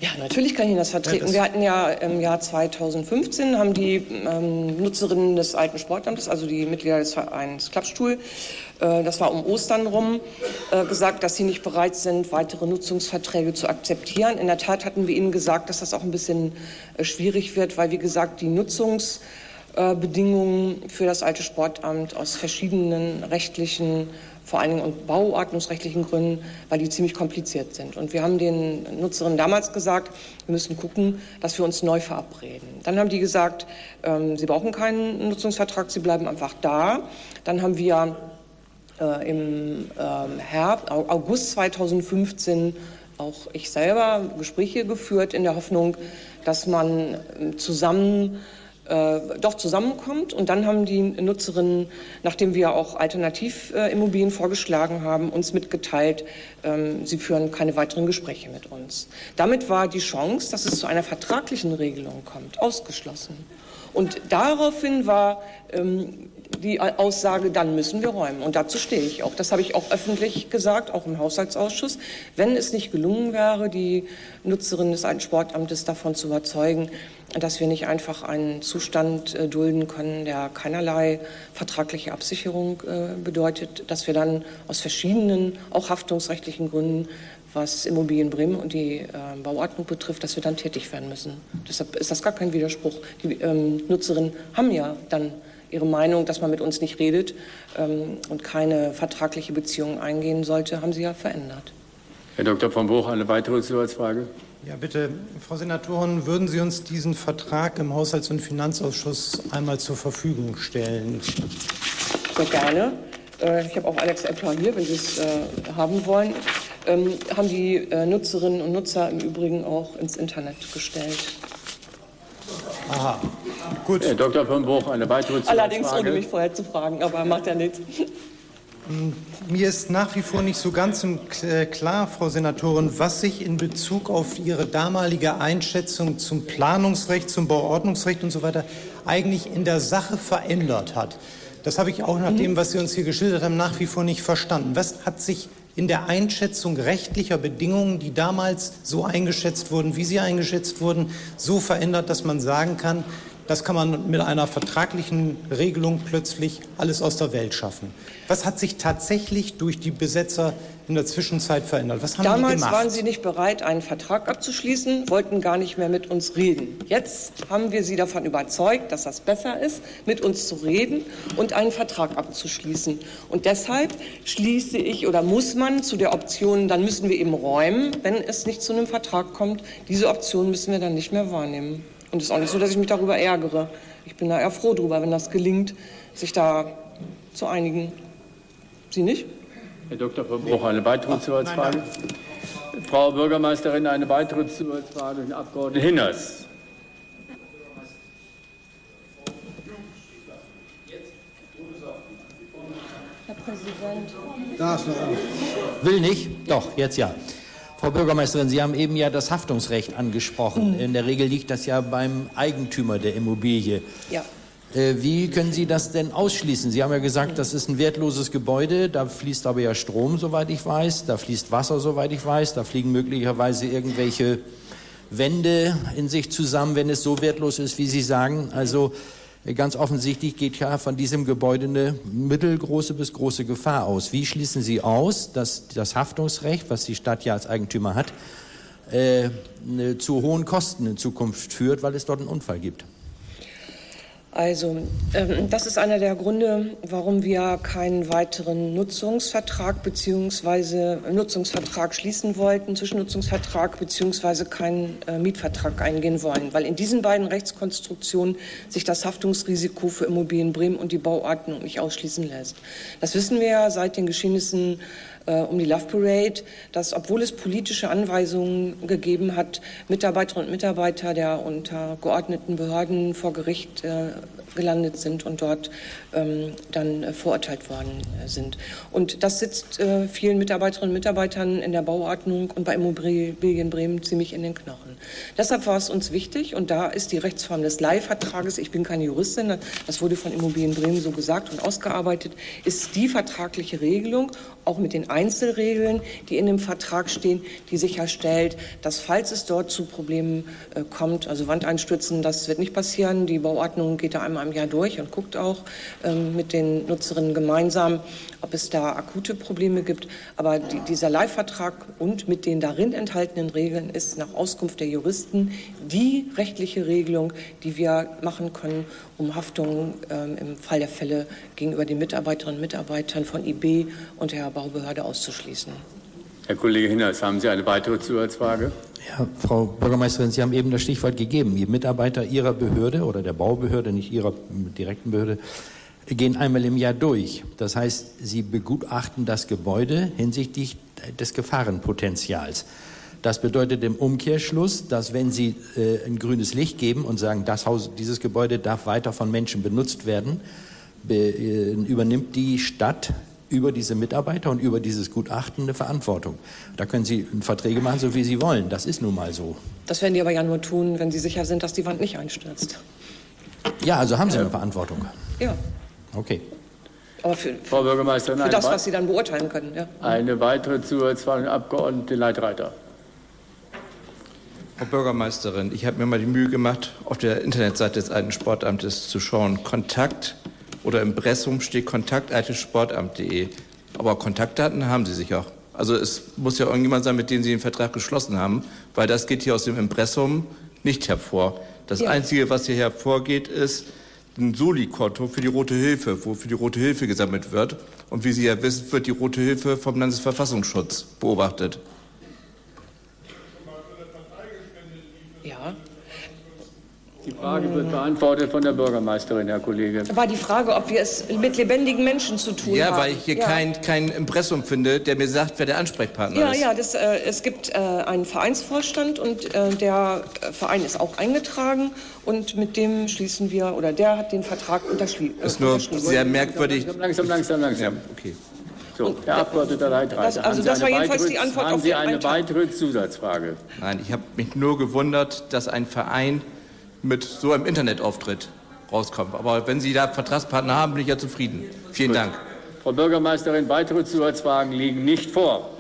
Ja, natürlich kann ich Ihnen das vertreten. Wir hatten ja im Jahr 2015, haben die Nutzerinnen des alten Sportamtes, also die Mitglieder des Vereins Klappstuhl, das war um Ostern rum, gesagt, dass sie nicht bereit sind, weitere Nutzungsverträge zu akzeptieren. In der Tat hatten wir ihnen gesagt, dass das auch ein bisschen schwierig wird, weil, wie gesagt, die Nutzungsbedingungen für das alte Sportamt aus verschiedenen rechtlichen, vor allen Dingen und bauordnungsrechtlichen Gründen, weil die ziemlich kompliziert sind. Und wir haben den Nutzerinnen damals gesagt, wir müssen gucken, dass wir uns neu verabreden. Dann haben die gesagt, sie brauchen keinen Nutzungsvertrag, sie bleiben einfach da. Dann haben wir im August 2015 auch ich selber Gespräche geführt in der Hoffnung, dass man zusammenkommt. Und dann haben die Nutzerinnen, nachdem wir auch Alternativimmobilien vorgeschlagen haben, uns mitgeteilt, sie führen keine weiteren Gespräche mit uns. Damit war die Chance, dass es zu einer vertraglichen Regelung kommt, ausgeschlossen. Und daraufhin war die Aussage, dann müssen wir räumen. Und dazu stehe ich auch. Das habe ich auch öffentlich gesagt, auch im Haushaltsausschuss. Wenn es nicht gelungen wäre, die Nutzerinnen des alten Sportamtes davon zu überzeugen, dass wir nicht einfach einen Zustand dulden können, der keinerlei vertragliche Absicherung bedeutet, dass wir dann aus verschiedenen, auch haftungsrechtlichen Gründen, was Immobilien Bremen und die Bauordnung betrifft, dass wir dann tätig werden müssen. Deshalb ist das gar kein Widerspruch. Die Nutzerinnen haben ja dann ihre Meinung, dass man mit uns nicht redet und keine vertragliche Beziehung eingehen sollte, haben sie ja verändert. Herr Dr. von Bruch, eine weitere Zusatzfrage. Ja, bitte, Frau Senatorin, würden Sie uns diesen Vertrag im Haushalts- und Finanzausschuss einmal zur Verfügung stellen? Sehr gerne. Ich habe auch Alex Epler hier, wenn Sie es haben wollen. Haben die Nutzerinnen und Nutzer im Übrigen auch ins Internet gestellt. Aha, gut. Herr Dr. von Bruch, eine weitere Zusatzfrage. Allerdings ohne mich vorher zu fragen, aber macht ja nichts. Mir ist nach wie vor nicht so ganz klar, Frau Senatorin, was sich in Bezug auf Ihre damalige Einschätzung zum Planungsrecht, zum Bauordnungsrecht und so weiter eigentlich in der Sache verändert hat. Das habe ich auch nach dem, was Sie uns hier geschildert haben, nach wie vor nicht verstanden. Was hat sich in der Einschätzung rechtlicher Bedingungen, die damals so eingeschätzt wurden, wie sie eingeschätzt wurden, so verändert, dass man sagen kann, das kann man mit einer vertraglichen Regelung plötzlich alles aus der Welt schaffen? Was hat sich tatsächlich durch die Besetzer in der Zwischenzeit verändert? Was haben die gemacht? Damals waren sie nicht bereit, einen Vertrag abzuschließen, wollten gar nicht mehr mit uns reden. Jetzt haben wir sie davon überzeugt, dass das besser ist, mit uns zu reden und einen Vertrag abzuschließen. Und deshalb schließe ich oder muss man zu der Option, dann müssen wir eben räumen, wenn es nicht zu einem Vertrag kommt. Diese Option müssen wir dann nicht mehr wahrnehmen. Und es ist auch nicht so, dass ich mich darüber ärgere. Ich bin da eher froh drüber, wenn das gelingt, sich da zu einigen. Sie nicht? Herr Dr. von Bruch, eine weitere Zusatzfrage. Frau Bürgermeisterin, eine weitere Zusatzfrage, den Abgeordneten Hinners. Herr Präsident. Da ist noch einer. Will nicht? Doch, jetzt ja. Frau Bürgermeisterin, Sie haben eben ja das Haftungsrecht angesprochen. In der Regel liegt das ja beim Eigentümer der Immobilie. Ja. Wie können Sie das denn ausschließen? Sie haben ja gesagt, das ist ein wertloses Gebäude, da fließt aber ja Strom, soweit ich weiß, da fließt Wasser, soweit ich weiß, da fliegen möglicherweise irgendwelche Wände in sich zusammen, wenn es so wertlos ist, wie Sie sagen. Also ganz offensichtlich geht ja von diesem Gebäude eine mittelgroße bis große Gefahr aus. Wie schließen Sie aus, dass das Haftungsrecht, was die Stadt ja als Eigentümer hat, zu hohen Kosten in Zukunft führt, weil es dort einen Unfall gibt? Also, das ist einer der Gründe, warum wir keinen weiteren Nutzungsvertrag bzw. Nutzungsvertrag schließen wollten, Zwischennutzungsvertrag bzw. keinen Mietvertrag eingehen wollen, weil in diesen beiden Rechtskonstruktionen sich das Haftungsrisiko für Immobilien Bremen und die Bauordnung nicht ausschließen lässt. Das wissen wir ja seit den Geschehnissen um die Love Parade, dass, obwohl es politische Anweisungen gegeben hat, Mitarbeiterinnen und Mitarbeiter der untergeordneten Behörden vor Gericht gelandet sind und dort dann verurteilt worden sind. Und das sitzt vielen Mitarbeiterinnen und Mitarbeitern in der Bauordnung und bei Immobilien Bremen ziemlich in den Knochen. Deshalb war es uns wichtig, und da ist die Rechtsform des Leihvertrages, ich bin keine Juristin, das wurde von Immobilien Bremen so gesagt und ausgearbeitet, ist die vertragliche Regelung, auch mit den Einzelregeln, die in dem Vertrag stehen, die sicherstellt, dass falls es dort zu Problemen kommt, also Wandeinstürzen, das wird nicht passieren. Die Bauordnung geht da einmal im Jahr durch und guckt auch mit den Nutzerinnen gemeinsam, ob es da akute Probleme gibt. Aber dieser Leihvertrag und mit den darin enthaltenen Regeln ist nach Auskunft der Juristen die rechtliche Regelung, die wir machen können, um Haftungen im Fall der Fälle gegenüber den Mitarbeiterinnen und Mitarbeitern von IB und der Baubehörde auszuschließen. Herr Kollege Hinnerz, haben Sie eine weitere Zusatzfrage? Ja, Frau Bürgermeisterin, Sie haben eben das Stichwort gegeben. Die Mitarbeiter Ihrer Behörde oder der Baubehörde, nicht Ihrer direkten Behörde, gehen einmal im Jahr durch. Das heißt, Sie begutachten das Gebäude hinsichtlich des Gefahrenpotenzials. Das bedeutet im Umkehrschluss, dass wenn Sie ein grünes Licht geben und sagen, dieses Gebäude darf weiter von Menschen benutzt werden, übernimmt die Stadt über diese Mitarbeiter und über dieses Gutachten eine Verantwortung. Da können Sie Verträge machen, so wie Sie wollen. Das ist nun mal so. Das werden die aber ja nur tun, wenn Sie sicher sind, dass die Wand nicht einstürzt. Ja, also haben Sie eine Verantwortung. Ja. Okay. Aber für Frau Bürgermeisterin, das, was Sie dann beurteilen können. Ja. Eine weitere Zusatzfrage, Abgeordnete Leitreiter. Frau Bürgermeisterin, ich habe mir mal die Mühe gemacht, auf der Internetseite des Alten Sportamtes zu schauen. Kontakt oder im Impressum steht kontakt@sportamt.de. Aber Kontaktdaten haben Sie sicher. Also es muss ja irgendjemand sein, mit dem Sie den Vertrag geschlossen haben, weil das geht hier aus dem Impressum nicht hervor. Das Einzige, was hier hervorgeht, ist ein Soli-Konto für die Rote Hilfe, wo für die Rote Hilfe gesammelt wird. Und wie Sie ja wissen, wird die Rote Hilfe vom Landesverfassungsschutz beobachtet. Ja. Die Frage wird beantwortet von der Bürgermeisterin, Herr Kollege. War die Frage, ob wir es mit lebendigen Menschen zu tun haben. Ja, weil ich hier kein Impressum finde, der mir sagt, wer der Ansprechpartner ist. Ja, es gibt einen Vereinsvorstand und der Verein ist auch eingetragen und mit dem schließen wir, oder der hat den Vertrag unterschrieben. Ist nur sehr merkwürdig. Langsam. Ja, okay. So, Herr Abgeordneter Leitreiter, also das war jedenfalls die Antwort haben auf Sie den eine Eintrag. weitere Zusatzfrage? Nein, ich habe mich nur gewundert, dass ein Verein mit so einem Internetauftritt rauskommt. Aber wenn Sie da Vertragspartner haben, bin ich ja zufrieden. Vielen Dank. Frau Bürgermeisterin, weitere Zusatzfragen liegen nicht vor.